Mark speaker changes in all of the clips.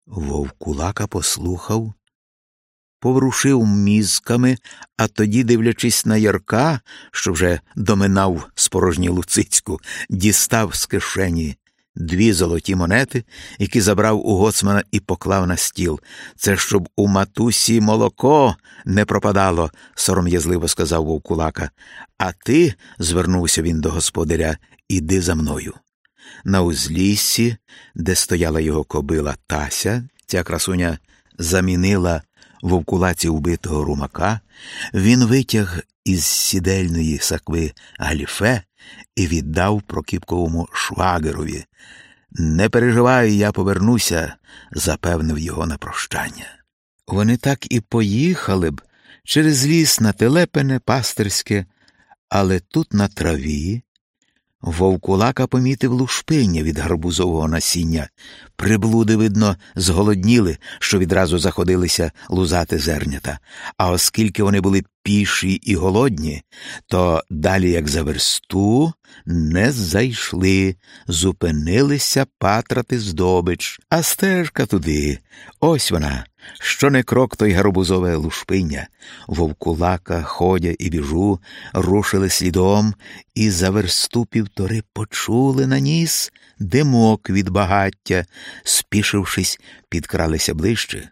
Speaker 1: Вовкулака послухав, поворушив мізками, а тоді, дивлячись на Ярка, що вже доминав спорожнілу цицьку, дістав з кишені 2 золоті монети, які забрав у гоцмана і поклав на стіл. «Це щоб у матусі молоко не пропадало», – сором'язливо сказав Вовкулака. «А ти», – звернувся він до господаря, – «іди за мною». На узліссі, де стояла його кобила Тася, ця красуня замінила Вовкулаці вбитого румака, він витяг із сідельної сакви галіфе і віддав Прокіпковому швагерові. «Не переживай, я повернуся», – запевнив його на прощання. Вони так і поїхали б через ліс на Телепине пастирське, але тут на траві Вовкулака помітив лушпиння від гарбузового насіння. Приблуди, видно, зголодніли, що відразу заходилися лузати зернята. А оскільки вони були піші і голодні, то далі, як за версту, не зайшли, зупинилися патрати здобич. А стежка туди, ось вона, що не крок, то й гарбузове лушпиння. Вовкулака, Ходя і Біжу рушили слідом, і за версту 1,5 почули на ніс димок від багаття. Спішившись, підкралися ближче.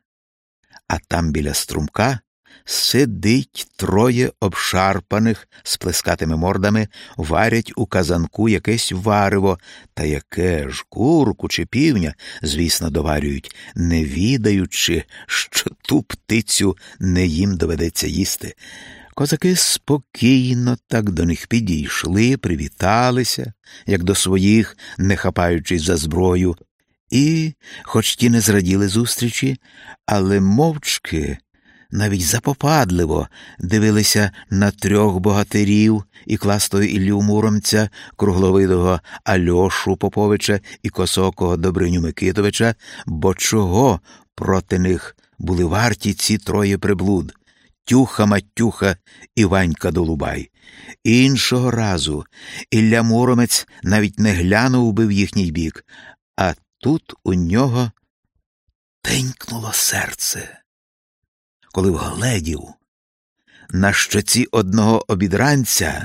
Speaker 1: А там біля струмка сидить 3 обшарпаних з плескатими мордами, варять у казанку якесь варево, та яке ж, курку чи півня, звісно, доварюють, не відаючи, що ту птицю не їм доведеться їсти. Козаки спокійно так до них підійшли, привіталися, як до своїх, не хапаючись за зброю, і, хоч ті не зраділи зустрічі, але мовчки, навіть запопадливо дивилися на 3 богатирів і кластого Іллю Муромця, кругловидого Альошу Поповича і косокого Добриню Микитовича, бо чого проти них були варті ці 3 приблуд – Тюха-Матюха і Ванька Долубай. Іншого разу Ілля Муромець навіть не глянув би в їхній бік, а тут у нього тенькнуло серце, коли вгледів на щоці одного обідранця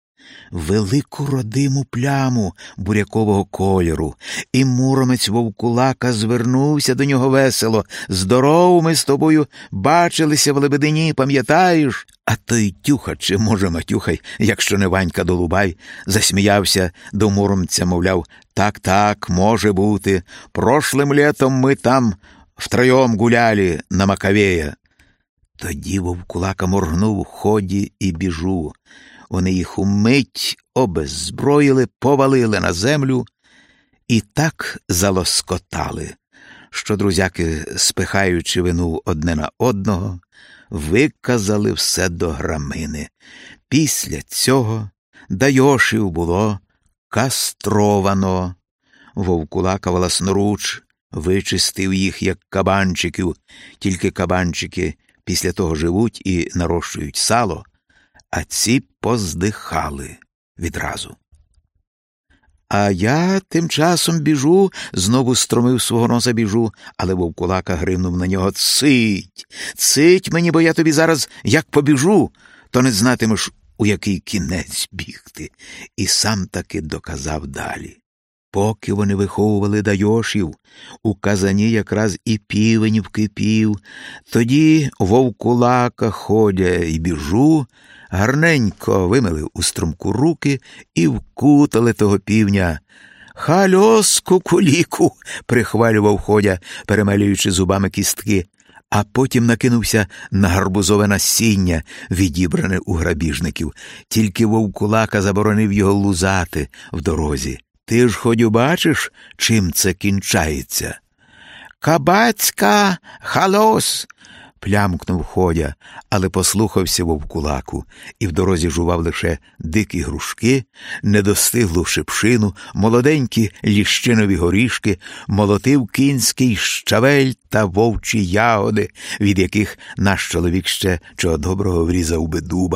Speaker 1: велику родиму пляму бурякового кольору, і Муромець Вовкулака звернувся до нього весело. «Здоров, ми з тобою бачилися в Лебедині, пам'ятаєш?» А той Тюха, чи, може, Матюхай, якщо не Ванька Долубай, засміявся до Муромця, мовляв, «Так, може бути. Прошлым летом ми там втроєм гуляли на Маковея». Тоді Вовкулака моргнув Ході і Біжу. Вони їх умить обеззброїли, повалили на землю і так залоскотали, що друзяки, спихаючи вину одне на одного, виказали все до грамини. Після цього Дайошів було кастровано. Вовкулака власноруч вичистив їх, як кабанчиків, тільки кабанчики після того живуть і нарощують сало, а ці поздихали відразу. А я тим часом Біжу, знову стромив свого носа Біжу, але Вовкулака гримнув на нього: «Цить мені, бо я тобі зараз як побіжу, то не знатимеш, у який кінець бігти». І сам таки доказав далі. Поки вони виховували Дайошів, у казані якраз і півень вкипів. Тоді Вовкулака, Ходя і Біжу гарненько вимили у струмку руки і вкутали того півня. «Хальос, кукуліку!» – прихвалював Ходя, перемелюючи зубами кістки, а потім накинувся на гарбузове насіння, відібране у грабіжників. Тільки Вовкулака заборонив його лузати в дорозі. «Ти ж, Ходю, бачиш, чим це кінчається?» «Кабацька, халос!» – плямкнув Ходя, але послухався Вовкулаку і в дорозі жував лише дикі грушки, недостиглу шипшину, молоденькі ліщинові горішки, молотив кінський щавель та вовчі ягоди, від яких наш чоловік ще чого доброго врізав би дуба.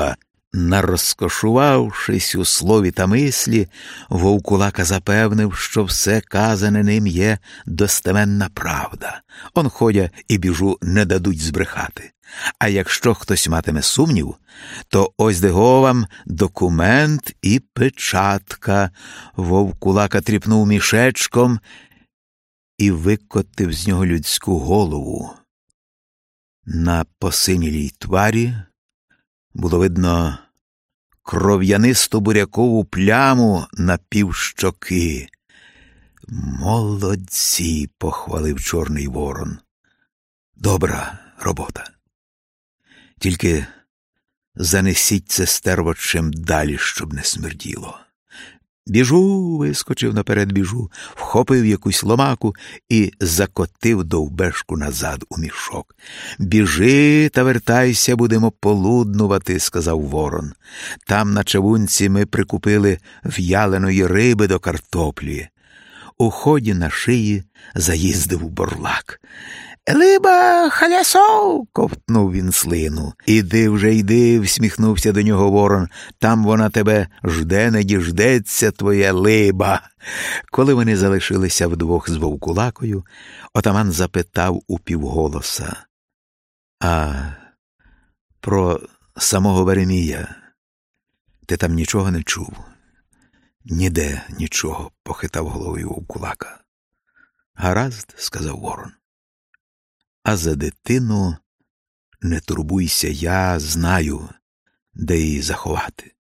Speaker 1: Нарозкошувавшись у слові та мислі, Вовкулака запевнив, що все казане ним є достеменна правда. Он ходя і біжу не дадуть збрехати. А якщо хтось матиме сумнів, то ось де-го вам документ і печатка. Вовкулака тріпнув мішечком і викотив з нього людську голову. На посинілій тварі було видно кров'янисту бурякову пляму на півщоки. «Молодці!» – похвалив Чорний Ворон. «Добра робота. Тільки занесіть це стерво чим далі, щоб не смерділо». «Біжу!» – вискочив наперед Біжу, вхопив якусь ломаку і закотив довбешку назад у мішок. «Біжи та вертайся, будемо полуднувати», – сказав Ворон. «Там на чавунці ми прикупили в'яленої риби до картоплі». У ході на шиї заїздив бурлак. «Либа, халясо!» – ковтнув він слину. «Іди вже, йди!» – всміхнувся до нього Ворон. «Там вона тебе жде, не діждеться, твоя либа!» Коли вони залишилися вдвох з Вовкулакою, отаман запитав упівголоса: «А про самого Веремія ти там нічого не чув?» «Ніде нічого», – похитав головою Вовкулака. «Гаразд», – сказав Ворон. «А за дитину не турбуйся, я знаю, де її заховати».